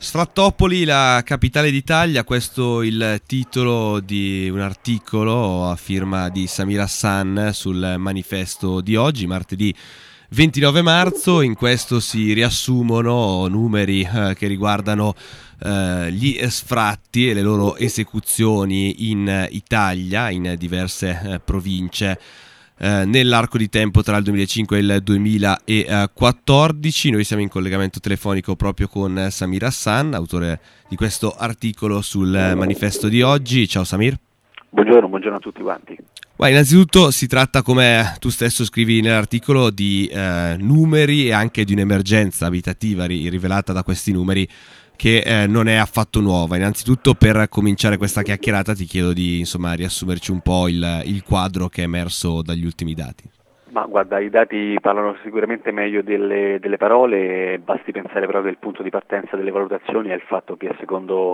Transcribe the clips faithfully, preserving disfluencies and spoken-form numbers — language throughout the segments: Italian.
Sfrattopoli, la capitale d'Italia, questo è il titolo di un articolo a firma di Samir Hassan sul Manifesto di oggi, martedì ventinove marzo. In questo si riassumono numeri eh, che riguardano eh, gli sfratti e le loro esecuzioni in Italia, in diverse eh, province. Eh, nell'arco di tempo tra il duemilacinque e il duemilaquattordici. Noi siamo in collegamento telefonico proprio con Samir Hassan, autore di questo articolo sul Manifesto di oggi. Ciao Samir. Buongiorno, buongiorno a tutti quanti. Well, innanzitutto si tratta, come tu stesso scrivi nell'articolo, di eh, numeri e anche di un'emergenza abitativa ri- rivelata da questi numeri, che eh, non è affatto nuova. Innanzitutto, per cominciare questa chiacchierata ti chiedo di insomma riassumerci un po' il, il quadro che è emerso dagli ultimi dati. Ma guarda, i dati parlano sicuramente meglio delle, delle parole, basti pensare proprio che il punto di partenza delle valutazioni è il fatto che secondo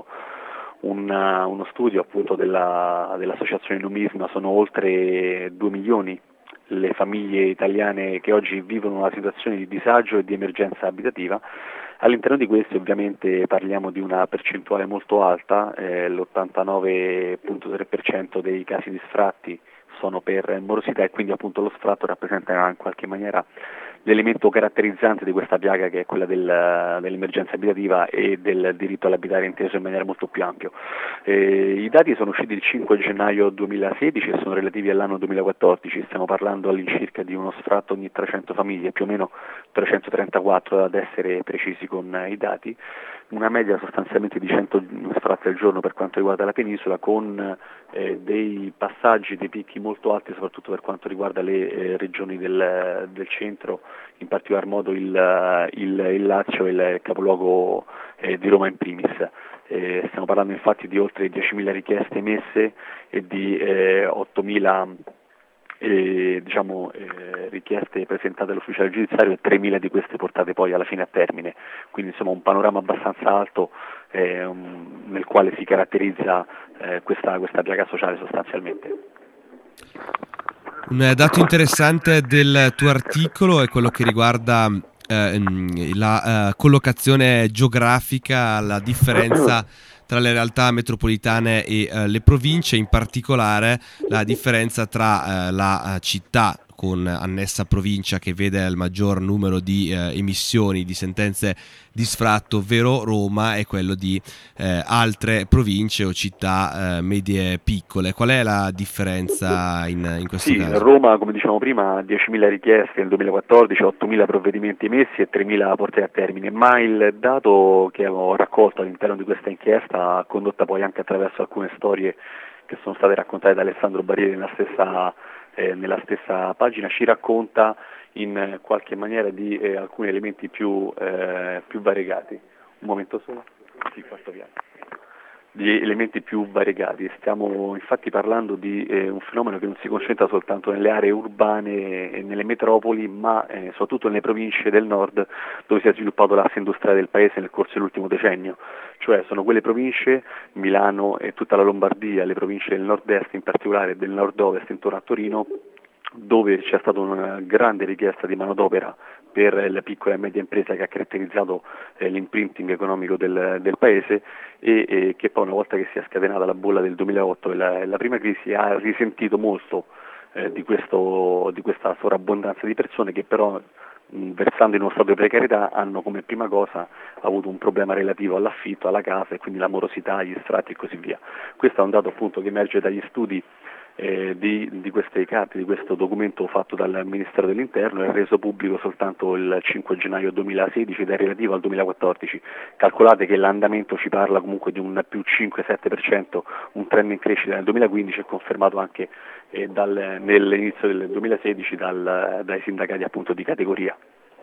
una, uno studio appunto della, dell'associazione Numisma sono oltre due milioni le famiglie italiane che oggi vivono una situazione di disagio e di emergenza abitativa. All'interno di questi ovviamente parliamo di una percentuale molto alta, eh, l'ottantanove virgola tre per cento dei casi di sfratti sono per morosità e quindi appunto lo sfratto rappresenta in qualche maniera l'elemento caratterizzante di questa piaga, che è quella del, dell'emergenza abitativa e del diritto all'abitare inteso in maniera molto più ampia. Eh, I dati sono usciti il cinque gennaio duemilasedici e sono relativi all'anno duemilaquattordici, stiamo parlando all'incirca di uno sfratto ogni trecento famiglie, più o meno trecentotrentaquattro ad essere precisi con i dati, una media sostanzialmente di cento sfratti al giorno per quanto riguarda la penisola, con eh, dei passaggi, dei picchi molto alti soprattutto per quanto riguarda le eh, regioni del, del centro, in particolar modo il, il, il Lazio e il capoluogo eh, di Roma in primis. Eh, stiamo parlando infatti di oltre diecimila richieste emesse e di eh, ottomila eh, diciamo, eh, richieste presentate all'ufficiale giudiziario e tremila di queste portate poi alla fine a termine. Quindi insomma un panorama abbastanza alto eh, um, nel quale si caratterizza eh, questa, questa piaga sociale sostanzialmente. Un dato interessante del tuo articolo è quello che riguarda eh, la eh, collocazione geografica, la differenza tra le realtà metropolitane e eh, le province, in particolare la differenza tra eh, la città con annessa provincia, che vede il maggior numero di eh, emissioni di sentenze di sfratto, ovvero Roma, e quello di eh, altre province o città eh, medie piccole. Qual è la differenza in, in questo sì, caso? Roma, come dicevamo prima, diecimila richieste nel duemilaquattordici, ottomila provvedimenti emessi e tremila portati a termine, ma il dato che ho raccolto all'interno di questa inchiesta, condotta poi anche attraverso alcune storie che sono state raccontate da Alessandro Barrieri nella stessa Eh, nella stessa pagina, ci racconta in eh, qualche maniera di eh, alcuni elementi più, eh, più variegati. Un momento solo. Sì, questo piano. Di elementi più variegati. Stiamo infatti parlando di eh, un fenomeno che non si concentra soltanto nelle aree urbane e nelle metropoli, ma eh, soprattutto nelle province del nord, dove si è sviluppato l'asse industriale del paese nel corso dell'ultimo decennio. Cioè sono quelle province, Milano e tutta la Lombardia, le province del nord-est in particolare e del nord-ovest intorno a Torino, dove c'è stata una grande richiesta di manodopera per la piccola e media impresa che ha caratterizzato eh, l'imprinting economico del, del paese e, e che poi, una volta che si è scatenata la bolla del duemilaotto e la, la prima crisi, ha risentito molto eh, di, questo, di questa sovrabbondanza di persone che però, mh, versando in uno stato di precarietà, hanno come prima cosa avuto un problema relativo all'affitto, alla casa e quindi la morosità, gli sfratti e così via. Questo è un dato appunto che emerge dagli studi Eh, di, di queste carte, di questo documento fatto dal Ministero dell'Interno, è reso pubblico soltanto il cinque gennaio duemilasedici ed è relativo al duemilaquattordici. Calcolate che l'andamento ci parla comunque di un più cinque sette per cento, un trend in crescita nel duemilaquindici, è confermato anche eh, dal, nell'inizio del duemilasedici dal, dai sindacati appunto di categoria.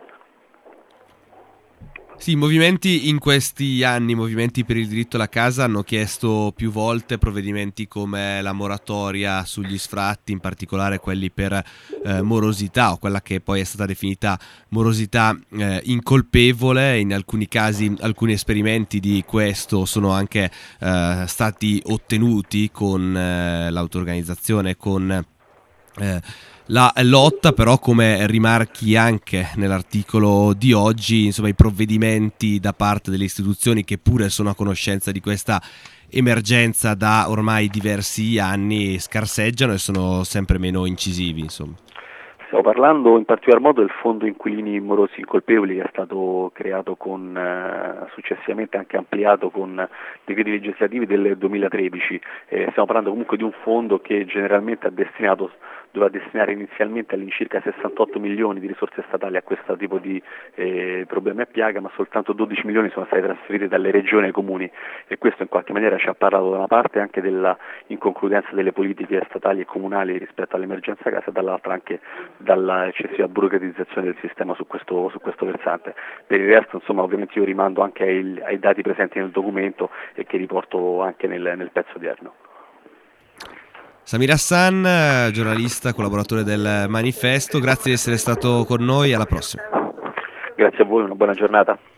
Sì, i movimenti in questi anni, i movimenti per il diritto alla casa, hanno chiesto più volte provvedimenti come la moratoria sugli sfratti, in particolare quelli per eh, morosità, o quella che poi è stata definita morosità eh, incolpevole. In alcuni casi alcuni esperimenti di questo sono anche eh, stati ottenuti con eh, l'autoorganizzazione, con eh, la lotta, però come rimarchi anche nell'articolo di oggi, insomma, i provvedimenti da parte delle istituzioni che pure sono a conoscenza di questa emergenza da ormai diversi anni scarseggiano e sono sempre meno incisivi, insomma. Stiamo parlando in particolar modo del fondo inquilini morosi incolpevoli, che è stato creato con, eh, successivamente anche ampliato con decreti legislativi del duemilatredici. Eh, stiamo parlando comunque di un fondo che generalmente ha destinato doveva destinare inizialmente all'incirca sessantotto milioni di risorse statali a questo tipo di eh, problemi a piaga, ma soltanto dodici milioni sono stati trasferiti dalle regioni ai comuni, e questo in qualche maniera ci ha parlato da una parte anche della inconcludenza delle politiche statali e comunali rispetto all'emergenza casa, e dall'altra anche dalla eccessiva burocratizzazione del sistema su questo, su questo versante. Per il resto, insomma, ovviamente io rimando anche ai, ai dati presenti nel documento e che riporto anche nel, nel pezzo odierno. Samir Hassan, giornalista, collaboratore del Manifesto, grazie di essere stato con noi, alla prossima. Grazie a voi, una buona giornata.